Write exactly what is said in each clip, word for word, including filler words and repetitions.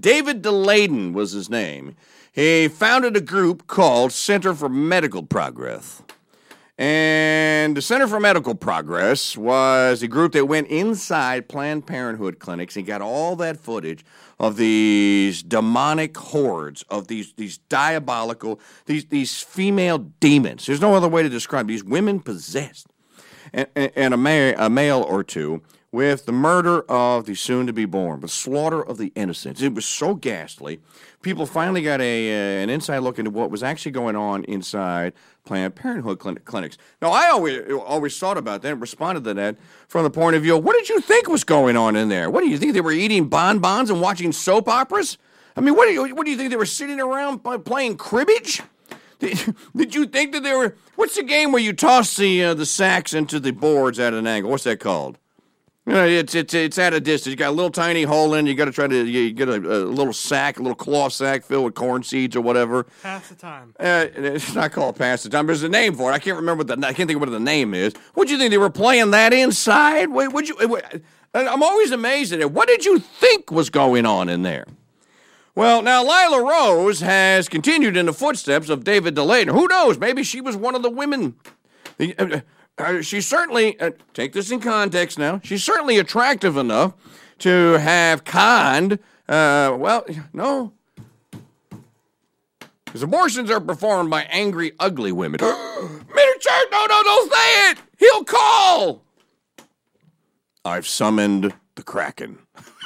David DeLayden was his name. He founded a group called Center for Medical Progress. And the Center for Medical Progress was a group that went inside Planned Parenthood clinics and got all that footage of these demonic hordes, of these these diabolical, these these female demons. There's no other way to describe these women possessed. And, and a, ma- a male or two with the murder of the soon-to-be-born, the slaughter of the innocents. It was so ghastly. People finally got a uh, an inside look into what was actually going on inside Planned Parenthood clin- clinics. Now, I always always thought about that and responded to that from the point of view, what did you think was going on in there? What do you think, they were eating bonbons and watching soap operas? I mean, what do you, what do you think, they were sitting around playing cribbage? Did, did you think that they were, what's the game where you toss the uh, the sacks into the boards at an angle? What's that called? You know, it's it's it's at a distance. You got a little tiny hole in. You got to try to you get a, a little sack, a little cloth sack filled with corn seeds or whatever. Pass the time. Uh, it's not called pass the time. There's a name for it. I can't remember what the I can't think of what the name is. What do you think they were playing that inside? Wait, would you? Wait, I'm always amazed at it. What did you think was going on in there? Well, now Lila Rose has continued in the footsteps of David DeLayden. Who knows? Maybe she was one of the women. The, uh, Uh, she's certainly, uh, take this in context now, she's certainly attractive enough to have conned, uh, well, no, because abortions are performed by angry, ugly women. Miniature, no, no, don't say it! He'll call! I've summoned the Kraken.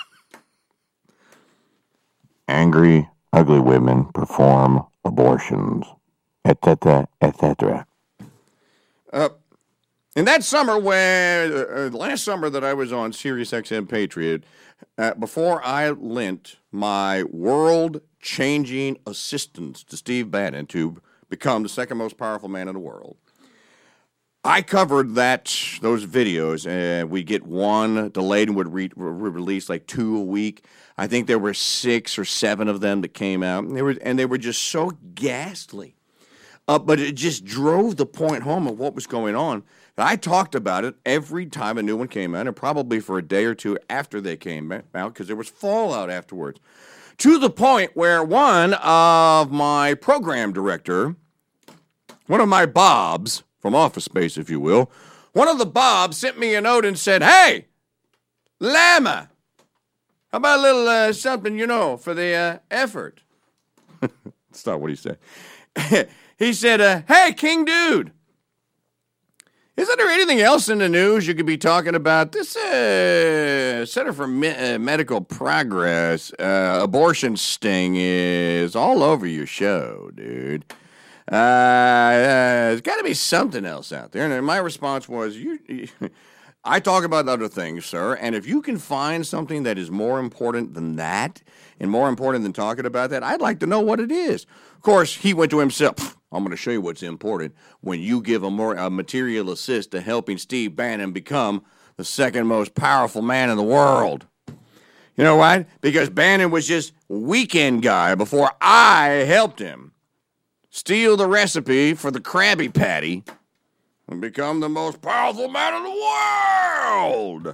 Angry, ugly women perform abortions, et cetera, et cetera. Uh, In that summer, when uh, last summer that I was on Sirius X M Patriot, uh, before I lent my world-changing assistance to Steve Bannon to become the second most powerful man in the world, I covered that those videos, and we'd get one delayed and would re- re- release like two a week. I think there were six or seven of them that came out, and they were and they were just so ghastly. Uh, but it just drove the point home of what was going on. I talked about it every time a new one came out, and probably for a day or two after they came out, because there was fallout afterwards. To the point where one of my program director, one of my Bobs, from Office Space, if you will, one of the Bobs sent me a note and said, "Hey, Llama, how about a little uh, something, you know, for the uh, effort?" That's not what he said. He said, uh, "Hey, King Dude, isn't there anything else in the news you could be talking about? This uh, Center for Me- uh, Medical Progress uh, abortion sting is all over your show, dude. Uh, uh, there's got to be something else out there." And my response was, "You, you I talk about other things, sir, and if you can find something that is more important than that and more important than talking about that, I'd like to know what it is." Of course, he went to himself, "I'm going to show you what's important when you give a more a material assist to helping Steve Bannon become the second most powerful man in the world." You know why? Because Bannon was just weekend guy before I helped him steal the recipe for the Krabby Patty and become the most powerful man in the world.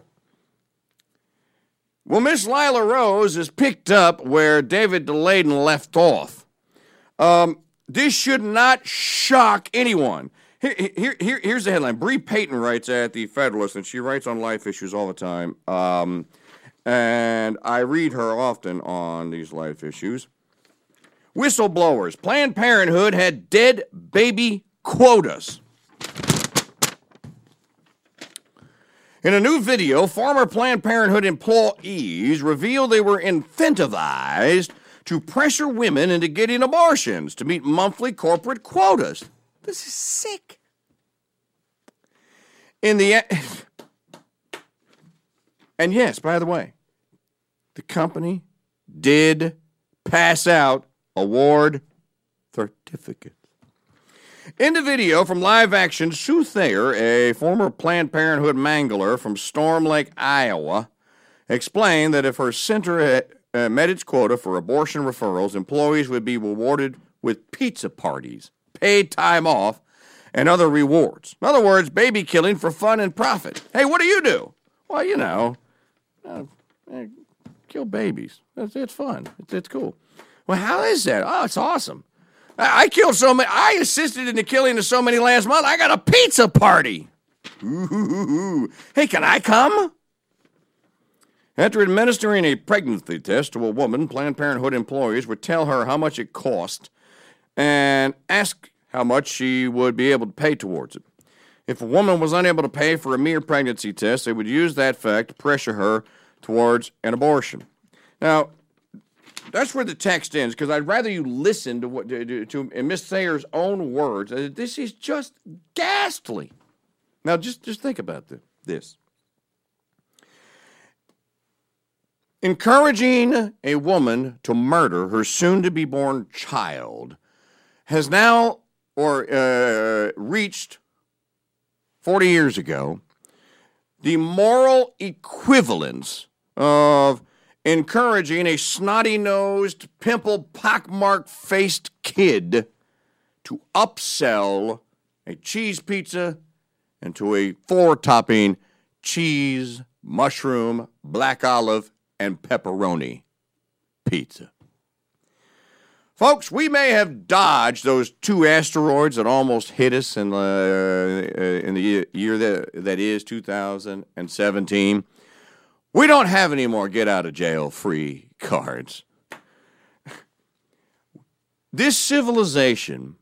Well, Miss Lila Rose is picked up where David DeLayden left off. Um, this should not shock anyone. Here, here, here, here's the headline. Bree Payton writes at The Federalist, and she writes on life issues all the time. Um, and I read her often on these life issues. Whistleblowers. Planned Parenthood had dead baby quotas. In a new video, former Planned Parenthood employees revealed they were incentivized to pressure women into getting abortions to meet monthly corporate quotas. This is sick. In the and yes, by the way, the company did pass out award certificates. In the video from Live Action, Sue Thayer, a former Planned Parenthood mangler from Storm Lake, Iowa, explained that if her center had Uh, met its quota for abortion referrals, employees would be rewarded with pizza parties, paid time off, and other rewards. In other words, baby killing for fun and profit. Hey, what do you do? Well, you know, uh, kill babies. It's, it's fun. It's, it's cool. Well, how is that? Oh, it's awesome. I, I killed so many. I assisted in the killing of so many last month. I got a pizza party. Ooh. Hey, can I come? After administering a pregnancy test to a woman, Planned Parenthood employees would tell her how much it cost and ask how much she would be able to pay towards it. If a woman was unable to pay for a mere pregnancy test, they would use that fact to pressure her towards an abortion. Now, that's where the text ends, because I'd rather you listen to what to, to, to Miss Thayer's own words. This is just ghastly. Now, just, just think about the, this. Encouraging a woman to murder her soon-to-be-born child has now or uh, reached forty years ago the moral equivalence of encouraging a snotty-nosed, pimple, pockmark-faced kid to upsell a cheese pizza into a four-topping cheese, mushroom, black olive, and pepperoni pizza. Folks, we may have dodged those two asteroids that almost hit us in, uh, in the year that, that is two thousand seventeen. We don't have any more get-out-of-jail-free cards. This civilization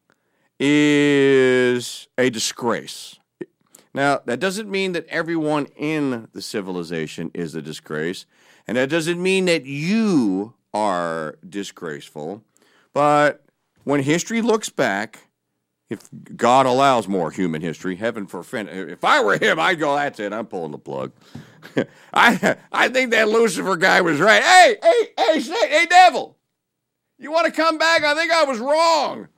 is a disgrace. Now, that doesn't mean that everyone in the civilization is a disgrace, and that doesn't mean that you are disgraceful, but when history looks back, if God allows more human history, heaven forfend. If I were him, I'd go, that's it, I'm pulling the plug. I I think that Lucifer guy was right. Hey, hey, hey, hey, hey, devil, you want to come back? I think I was wrong.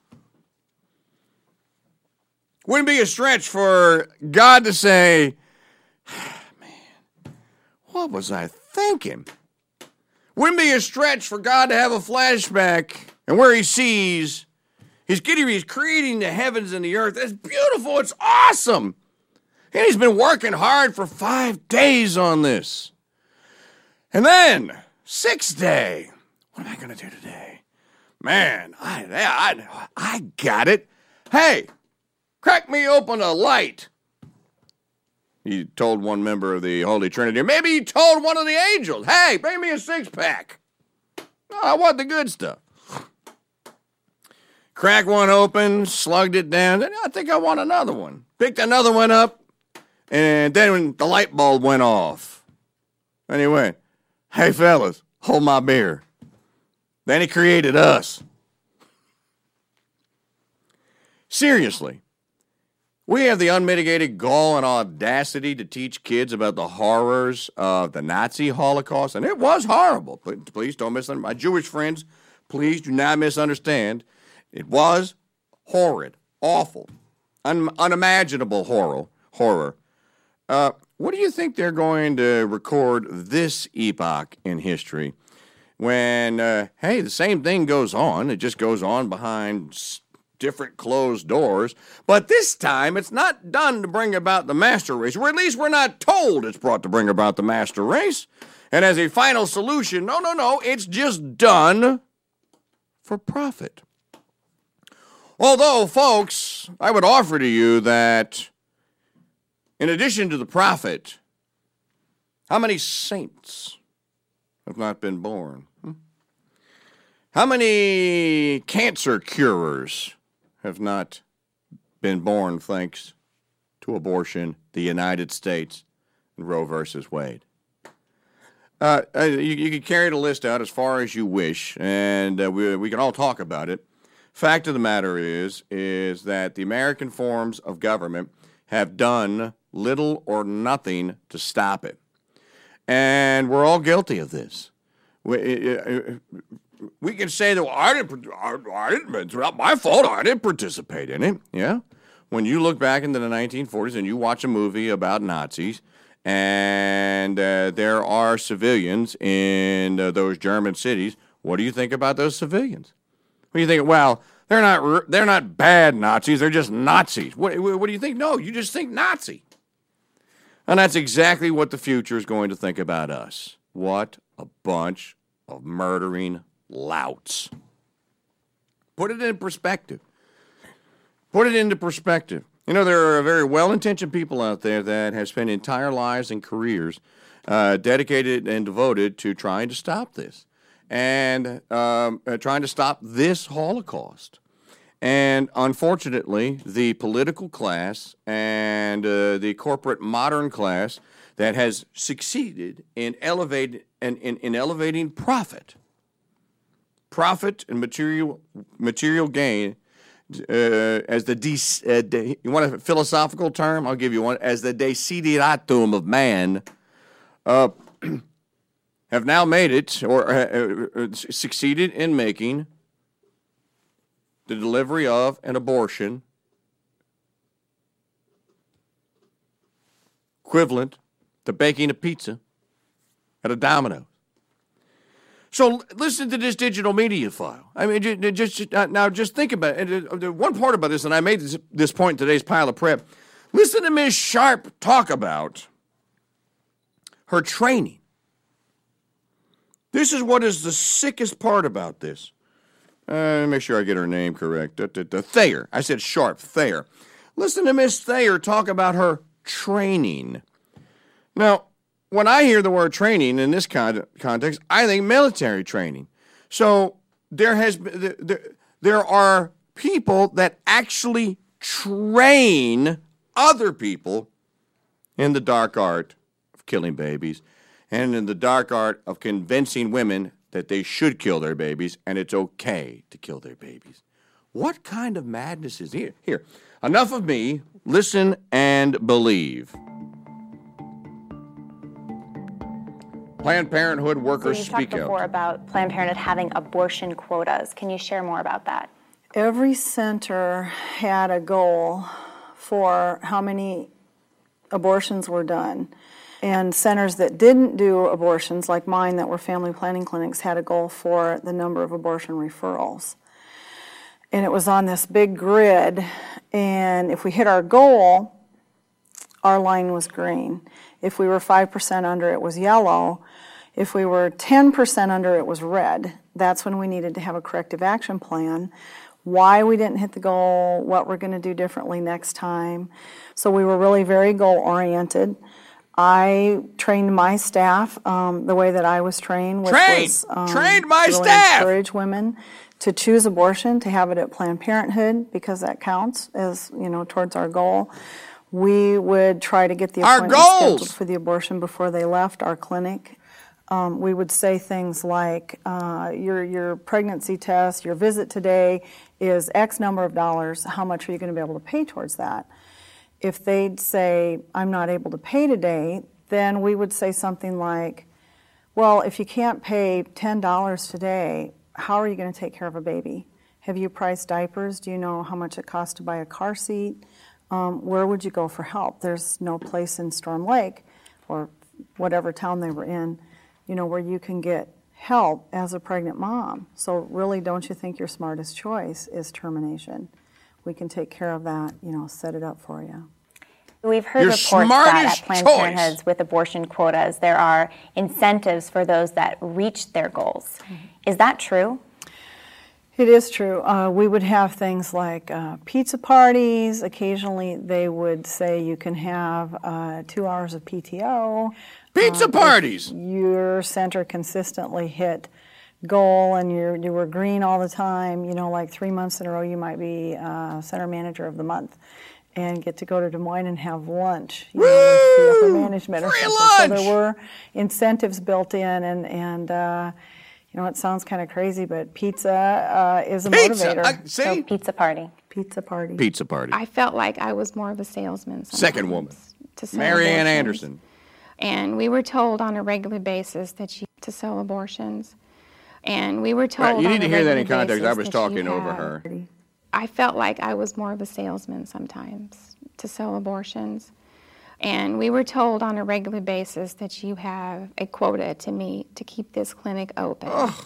Wouldn't be a stretch for God to say, man, what was I thinking? Wouldn't be a stretch for God to have a flashback and where he sees he's getting, he's creating the heavens and the earth. It's beautiful. It's awesome. And he's been working hard for five days on this. And then, sixth day, what am I going to do today? Man, I, I, I got it. Hey, crack me open a light. He told one member of the Holy Trinity. Maybe he told one of the angels, hey, bring me a six-pack. Oh, I want the good stuff. Crack one open, slugged it down. I think I want another one. Picked another one up, and then when the light bulb went off, and he went, hey, fellas, hold my beer. Then he created us. Seriously. We have the unmitigated gall and audacity to teach kids about the horrors of the Nazi Holocaust, and it was horrible. Please don't misunderstand. My Jewish friends, please do not misunderstand. It was horrid, awful, un- unimaginable horror. horror. Uh, what do you think they're going to record this epoch in history when, uh, hey, the same thing goes on. It just goes on behind different closed doors, but this time it's not done to bring about the master race, or at least we're not told it's brought to bring about the master race. And as a final solution, no, no, no, it's just done for profit. Although, folks, I would offer to you that in addition to the profit, how many saints have not been born? Hmm? How many cancer curers have not been born thanks to abortion, the United States, and Roe versus Wade? Uh, you, you can carry the list out as far as you wish, and uh, we, we can all talk about it. Fact of the matter is, is that the American forms of government have done little or nothing to stop it. And we're all guilty of this. We, it, We can say that, well, I didn't, I, I didn't, it's not my fault, I didn't participate in it. Yeah? When you look back into the nineteen forties and you watch a movie about Nazis, and uh, there are civilians in uh, those German cities, what do you think about those civilians? What do you think? Well, they're not, they're not bad Nazis, they're just Nazis. What, what do you think? No, you just think Nazi. And that's exactly what the future is going to think about us. What a bunch of murdering louts. Put it in perspective. Put it into perspective. You know, there are very well-intentioned people out there that have spent entire lives and careers uh, dedicated and devoted to trying to stop this and um, uh, trying to stop this Holocaust. And unfortunately, the political class and uh, the corporate modern class that has succeeded in elevate in, in, in elevating profit, profit and material material gain uh, as the de, uh, de, you want a philosophical term? I'll give you one, as the desideratum of man. Uh, have now made it or uh, uh, succeeded in making the delivery of an abortion equivalent to baking a pizza at a Domino's. So listen to this digital media file. I mean, just, just uh, now just think about it. Uh, one part about this, and I made this, this point in today's pile of prep. Listen to Miz Sharp talk about her training. This is what is the sickest part about this. Uh, make sure I get her name correct. Da, da, da. Thayer. I said Sharp. Thayer. Listen to Miss Thayer talk about her training. Now, when I hear the word training in this kind of context, I think military training. So there has been, there, there are people that actually train other people in the dark art of killing babies and in the dark art of convincing women that they should kill their babies and it's okay to kill their babies. What kind of madness is here? Here, enough of me. Listen and believe. Planned Parenthood workers so speak out. You talked before out. about Planned Parenthood having abortion quotas. Can you share more about that? Every center had a goal for how many abortions were done. And centers that didn't do abortions, like mine that were family planning clinics, had a goal for the number of abortion referrals. And it was on this big grid, and if we hit our goal, our line was green. If we were five percent under, it was yellow. If we were ten percent under, it was red. That's when we needed to have a corrective action plan, why we didn't hit the goal, what we're going to do differently next time. So we were really very goal-oriented. I trained my staff um, the way that I was trained, which Train. was um, trained my really staff. encourage women to choose abortion, to have it at Planned Parenthood, because that counts as, you know, towards our goal. We would try to get the Our appointment goals. scheduled for the abortion before they left our clinic. Um, we would say things like, uh, your your pregnancy test, your visit today is X number of dollars. How much are you going to be able to pay towards that? If they'd say, I'm not able to pay today, then we would say something like, well, if you can't pay ten dollars today, how are you going to take care of a baby? Have you priced diapers? Do you know how much it costs to buy a car seat? Um, where would you go for help? There's no place in Storm Lake or whatever town they were in, you know, where you can get help as a pregnant mom. So really, don't you think your smartest choice is termination? We can take care of that, you know, set it up for you. We've heard Your reports that at Planned choice. Parenthoods with abortion quotas, there are incentives for those that reach their goals. Mm-hmm. Is that true? It is true. Uh, we would have things like uh, pizza parties. Occasionally they would say you can have uh, two hours of P T O. Pizza uh, parties! Your center consistently hit goal and you you were green all the time, you know, like three months in a row you might be uh, center manager of the month and get to go to Des Moines and have lunch, you know, with the upper management or Free something. lunch! So there were incentives built in and, and uh, you know, it sounds kind of crazy, but pizza uh, is a Pizza. motivator. I, see? So pizza party. Pizza party. Pizza party. I felt like I was more of a salesman sometimes. Second woman. To sell Mary Ann abortions. Anderson. And we were told on a regular basis that you to sell abortions. And we were told Right, you need on to a hear that regular in context. I basis was that talking you over have- her. I felt like I was more of a salesman sometimes to sell abortions. And we were told on a regular basis that you have a quota to meet to keep this clinic open. Ugh.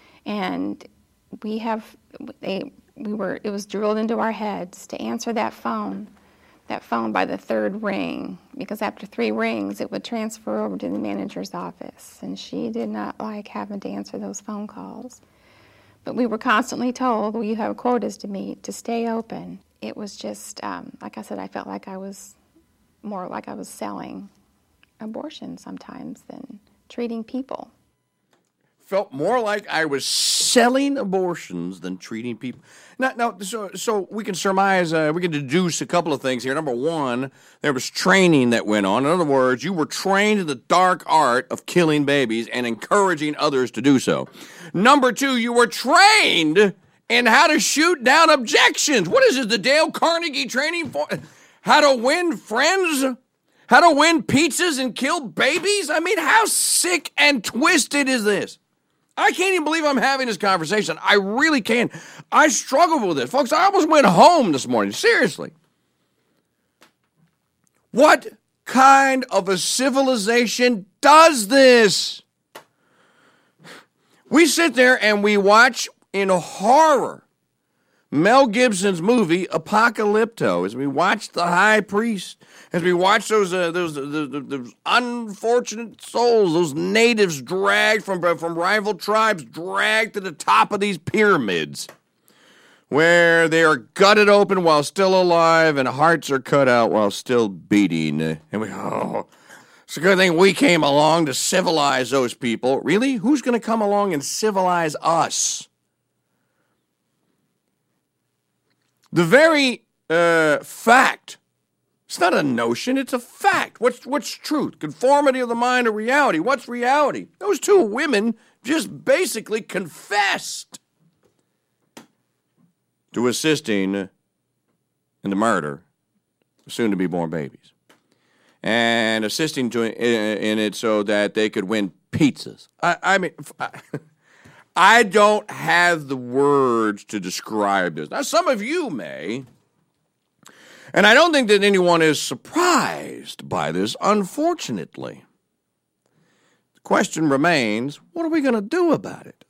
And we have, they, we were, it was drilled into our heads to answer that phone that phone by the third ring, because after three rings, it would transfer over to the manager's office, and she did not like having to answer those phone calls. But we were constantly told, well, you have quotas to meet, to stay open. It was just, um, like I said, I felt like I was more like I was selling abortion sometimes than treating people. Felt more like I was selling abortions than treating people. Now, now so, so we can surmise, uh, we can deduce a couple of things here. Number one, there was training that went on. In other words, you were trained in the dark art of killing babies and encouraging others to do so. Number two, you were trained in how to shoot down objections. What is this, the Dale Carnegie training for? How to win friends? How to win pizzas and kill babies? I mean, how sick and twisted is this? I can't even believe I'm having this conversation. I really can't. I struggle with this. Folks, I almost went home this morning. Seriously. What kind of a civilization does this? We sit there and we watch in horror Mel Gibson's movie Apocalypto, as we watch the high priest, as we watch those uh, those, those, those those unfortunate souls, those natives dragged from from rival tribes, dragged to the top of these pyramids, where they are gutted open while still alive, and hearts are cut out while still beating. And we, oh, it's a good thing we came along to civilize those people. Really? Who's going to come along and civilize us? The very uh, fact, it's not a notion, it's a fact. What's, what's truth? Conformity of the mind to reality. What's reality? Those two women just basically confessed to assisting in the murder of soon-to-be-born babies and assisting to, in, in it so that they could win pizzas. I, I mean... I, I don't have the words to describe this. Now, some of you may, and I don't think that anyone is surprised by this, unfortunately. The question remains, what are we going to do about it?